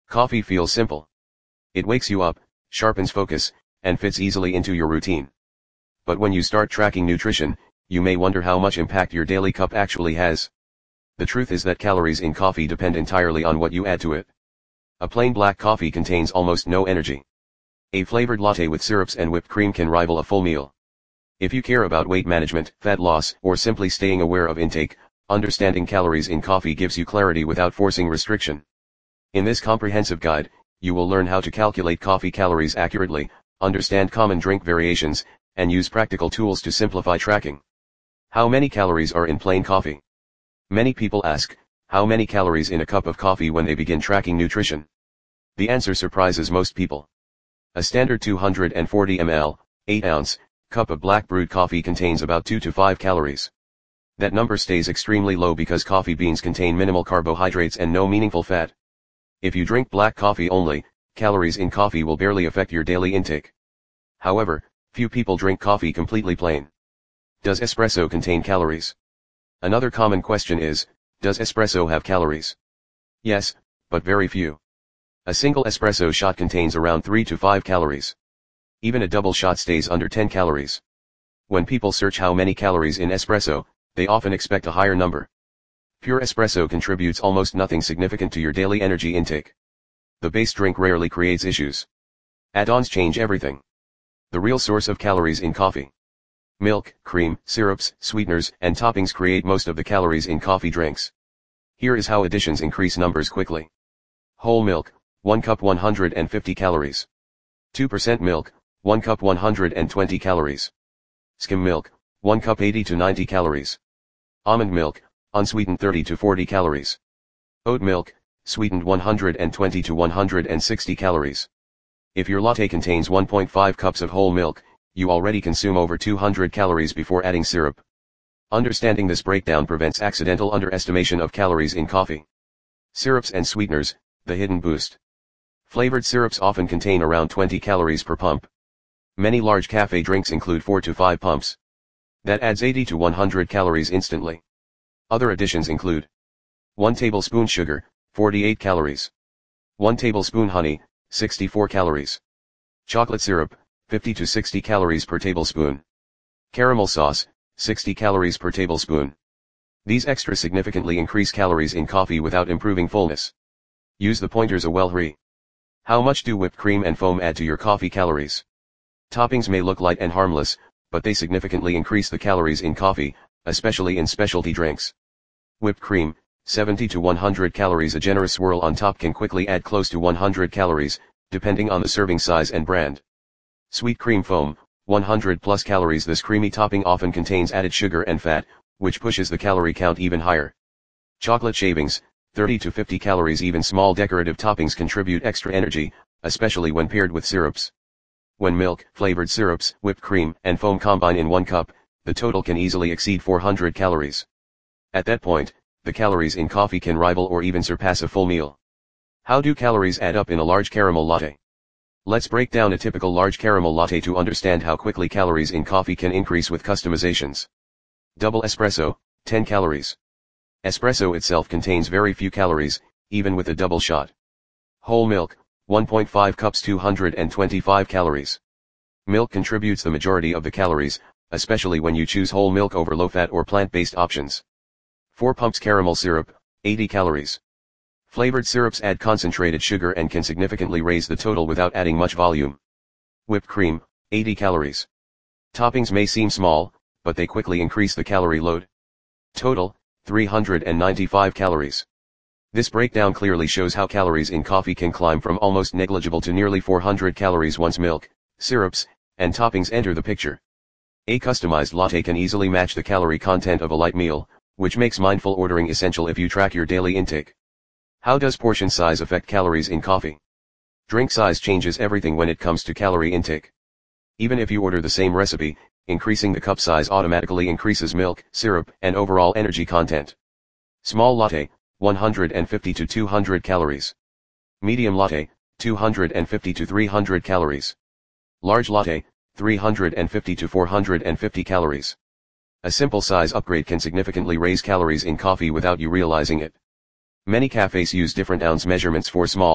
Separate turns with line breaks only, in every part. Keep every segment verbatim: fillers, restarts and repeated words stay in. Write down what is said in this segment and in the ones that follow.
Coffee feels simple. It wakes you up, sharpens focus, and fits easily into your routine. But when you start tracking nutrition, you may wonder how much impact your daily cup actually has. The truth is that calories in coffee depend entirely on what you add to it. A plain black coffee contains almost no energy. A flavored latte with syrups and whipped cream can rival a full meal. If you care about weight management, fat loss, or simply staying aware of intake, understanding calories in coffee gives you clarity without forcing restriction. In this comprehensive guide, you will learn how to calculate coffee calories accurately, understand common drink variations, and use practical tools to simplify tracking. How many calories are in plain coffee? Many people ask, how many calories in a cup of coffee when they begin tracking nutrition? The answer surprises most people. A standard two hundred forty milliliter, eight ounce, cup of black brewed coffee contains about two to five calories. That number stays extremely low because coffee beans contain minimal carbohydrates and no meaningful fat. If you drink black coffee only, calories in coffee will barely affect your daily intake. However, few people drink coffee completely plain. Does espresso contain calories? Another common question is, does espresso have calories? Yes, but very few. A single espresso shot contains around three to five calories. Even a double shot stays under ten calories. When people search how many calories in espresso, they often expect a higher number. Pure espresso contributes almost nothing significant to your daily energy intake. The base drink rarely creates issues. Add-ons change everything. The real source of calories in coffee. Milk, cream, syrups, sweeteners, and toppings create most of the calories in coffee drinks. Here is how additions increase numbers quickly. Whole milk, one cup one hundred fifty calories. two percent milk, one cup one hundred twenty calories. Skim milk, one cup eighty to ninety calories. Almond milk, unsweetened thirty to forty calories. Oat milk, sweetened one hundred twenty to one hundred sixty calories. If your latte contains one point five cups of whole milk, you already consume over two hundred calories before adding syrup. Understanding this breakdown prevents accidental underestimation of calories in coffee. Syrups and sweeteners, the hidden boost. Flavored syrups often contain around twenty calories per pump. Many large cafe drinks include four to five pumps. That adds eighty to one hundred calories instantly. Other additions include one tablespoon sugar, forty-eight calories. one tablespoon honey, sixty-four calories. Chocolate syrup, fifty to sixty calories per tablespoon. Caramel sauce, sixty calories per tablespoon. These extra significantly increase calories in coffee without improving fullness. Use the pointers a well. How much do whipped cream and foam add to your coffee calories? Toppings may look light and harmless, but they significantly increase the calories in coffee, especially in specialty drinks. Whipped cream, seventy to one hundred calories. A generous swirl on top can quickly add close to one hundred calories, depending on the serving size and brand. Sweet cream foam, one hundred plus calories. This creamy topping often contains added sugar and fat, which pushes the calorie count even higher. Chocolate shavings, thirty to fifty calories. Even small decorative toppings contribute extra energy, especially when paired with syrups. When milk, flavored syrups, whipped cream, and foam combine in one cup, the total can easily exceed four hundred calories. At that point, the calories in coffee can rival or even surpass a full meal. How do calories add up in a large caramel latte? Let's break down a typical large caramel latte to understand how quickly calories in coffee can increase with customizations. Double espresso, ten calories. Espresso itself contains very few calories, even with a double shot. Whole milk, one point five cups, two hundred twenty-five calories. Milk contributes the majority of the calories, especially when you choose whole milk over low-fat or plant-based options. four pumps caramel syrup, eighty calories. Flavored syrups add concentrated sugar and can significantly raise the total without adding much volume. Whipped cream, eighty calories. Toppings may seem small, but they quickly increase the calorie load. Total, three hundred ninety-five calories. This breakdown clearly shows how calories in coffee can climb from almost negligible to nearly four hundred calories once milk, syrups, and toppings enter the picture. A customized latte can easily match the calorie content of a light meal, which makes mindful ordering essential if you track your daily intake. How does portion size affect calories in coffee? Drink size changes everything when it comes to calorie intake. Even if you order the same recipe, increasing the cup size automatically increases milk, syrup, and overall energy content. Small latte, one hundred fifty to two hundred calories. Medium latte, two hundred fifty to three hundred calories. Large latte, three hundred fifty to four hundred fifty calories. A simple size upgrade can significantly raise calories in coffee without you realizing it. Many cafes use different ounce measurements for small,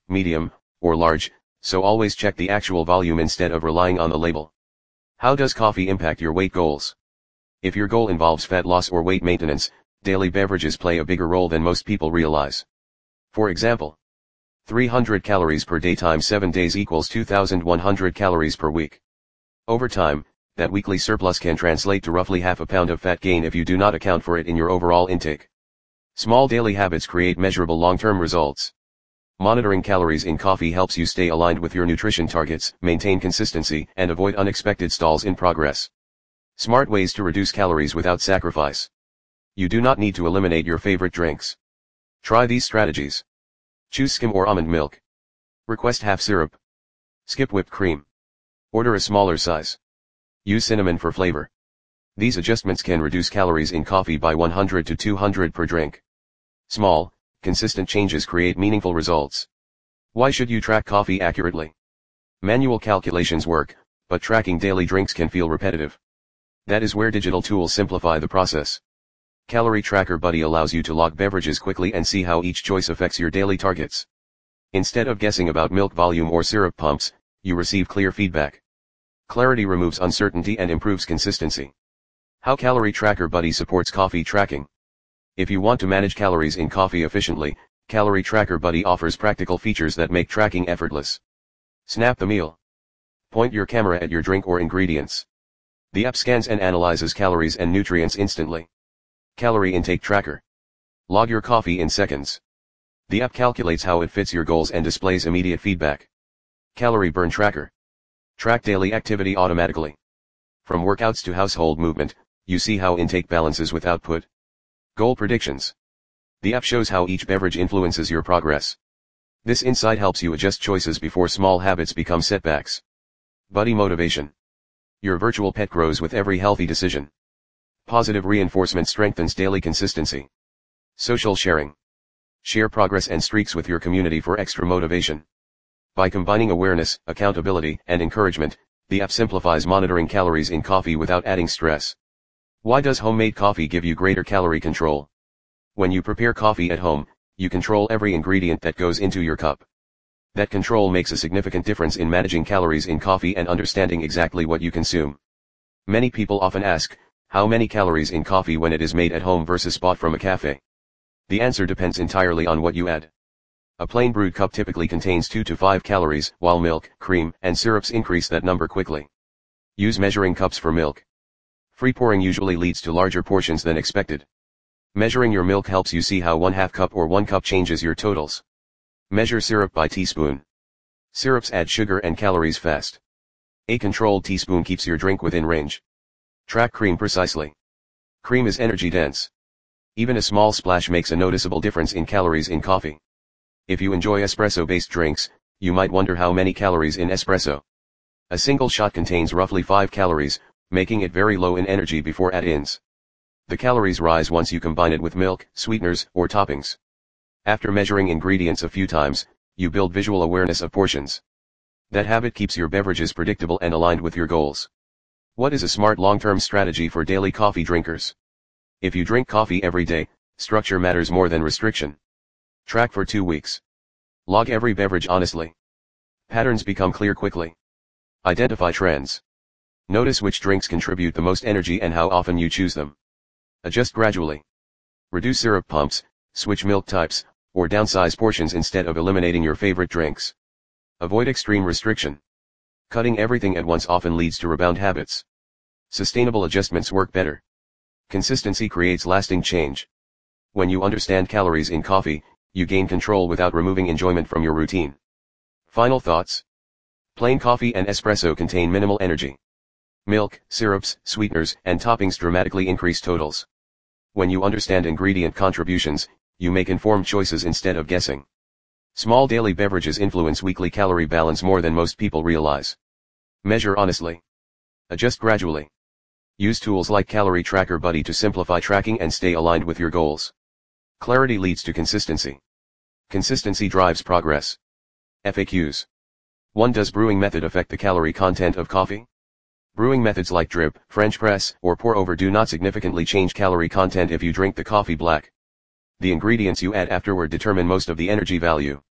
medium, or large, so always check the actual volume instead of relying on the label. How does coffee impact your weight goals? If your goal involves fat loss or weight maintenance, daily beverages play a bigger role than most people realize. For example, three hundred calories per day times seven days equals two thousand one hundred calories per week. Over time, that weekly surplus can translate to roughly half a pound of fat gain if you do not account for it in your overall intake. Small daily habits create measurable long-term results. Monitoring calories in coffee helps you stay aligned with your nutrition targets, maintain consistency, and avoid unexpected stalls in progress. Smart ways to reduce calories without sacrifice. You do not need to eliminate your favorite drinks. Try these strategies. Choose skim or almond milk. Request half syrup. Skip whipped cream. Order a smaller size. Use cinnamon for flavor. These adjustments can reduce calories in coffee by one hundred to two hundred per drink. Small, consistent changes create meaningful results. Why should you track coffee accurately? Manual calculations work, but tracking daily drinks can feel repetitive. That is where digital tools simplify the process. Calorie Tracker Buddy allows you to log beverages quickly and see how each choice affects your daily targets. Instead of guessing about milk volume or syrup pumps, you receive clear feedback. Clarity removes uncertainty and improves consistency. How Calorie Tracker Buddy supports coffee tracking. If you want to manage calories in coffee efficiently, Calorie Tracker Buddy offers practical features that make tracking effortless. Snap the meal. Point your camera at your drink or ingredients. The app scans and analyzes calories and nutrients instantly. Calorie Intake Tracker. Log your coffee in seconds. The app calculates how it fits your goals and displays immediate feedback. Calorie Burn Tracker. Track daily activity automatically. From workouts to household movement, you see how intake balances with output. Goal Predictions. The app shows how each beverage influences your progress. This insight helps you adjust choices before small habits become setbacks. Buddy Motivation. Your virtual pet grows with every healthy decision. Positive reinforcement strengthens daily consistency. Social Sharing. Share progress and streaks with your community for extra motivation. By combining awareness, accountability, and encouragement, the app simplifies monitoring calories in coffee without adding stress. Why does homemade coffee give you greater calorie control? When you prepare coffee at home, you control every ingredient that goes into your cup. That control makes a significant difference in managing calories in coffee and understanding exactly what you consume. Many people often ask, how many calories in coffee when it is made at home versus bought from a cafe? The answer depends entirely on what you add. A plain brewed cup typically contains two to five calories, while milk, cream, and syrups increase that number quickly. Use measuring cups for milk. Free pouring usually leads to larger portions than expected. Measuring your milk helps you see how one half cup or one cup changes your totals. Measure syrup by teaspoon. Syrups add sugar and calories fast. A controlled teaspoon keeps your drink within range. Track cream precisely. Cream is energy dense. Even a small splash makes a noticeable difference in calories in coffee. If you enjoy espresso-based drinks, you might wonder how many calories in espresso. A single shot contains roughly five calories, making it very low in energy before add-ins. The calories rise once you combine it with milk, sweeteners, or toppings. After measuring ingredients a few times, you build visual awareness of portions. That habit keeps your beverages predictable and aligned with your goals. What is a smart long-term strategy for daily coffee drinkers? If you drink coffee every day, structure matters more than restriction. Track for two weeks. Log every beverage honestly. Patterns become clear quickly. Identify trends. Notice which drinks contribute the most energy and how often you choose them. Adjust gradually. Reduce syrup pumps, switch milk types, or downsize portions instead of eliminating your favorite drinks. Avoid extreme restriction. Cutting everything at once often leads to rebound habits. Sustainable adjustments work better. Consistency creates lasting change. When you understand calories in coffee, you gain control without removing enjoyment from your routine. Final thoughts. Plain coffee and espresso contain minimal energy. Milk, syrups, sweeteners, and toppings dramatically increase totals. When you understand ingredient contributions, you make informed choices instead of guessing. Small daily beverages influence weekly calorie balance more than most people realize. Measure honestly. Adjust gradually. Use tools like Calorie Tracker Buddy to simplify tracking and stay aligned with your goals. Clarity leads to consistency. Consistency drives progress. F A Qs. one Does brewing method affect the calorie content of coffee? Brewing methods like drip, French press, or pour over do not significantly change calorie content if you drink the coffee black. The ingredients you add afterward determine most of the energy value.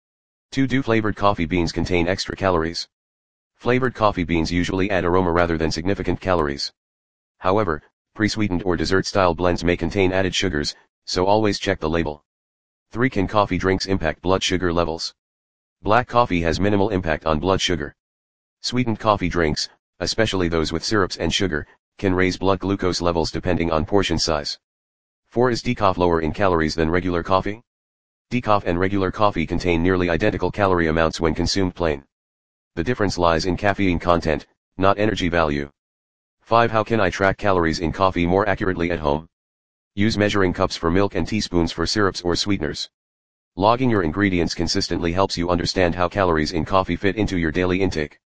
two Do flavored coffee beans contain extra calories? Flavored coffee beans usually add aroma rather than significant calories. However, pre-sweetened or dessert-style blends may contain added sugars, so always check the label. three Can coffee drinks impact blood sugar levels? Black coffee has minimal impact on blood sugar. Sweetened coffee drinks, especially those with syrups and sugar, can raise blood glucose levels depending on portion size. four Is decaf lower in calories than regular coffee? Decaf and regular coffee contain nearly identical calorie amounts when consumed plain. The difference lies in caffeine content, not energy value. five How can I track calories in coffee more accurately at home? Use measuring cups for milk and teaspoons for syrups or sweeteners. Logging your ingredients consistently helps you understand how calories in coffee fit into your daily intake.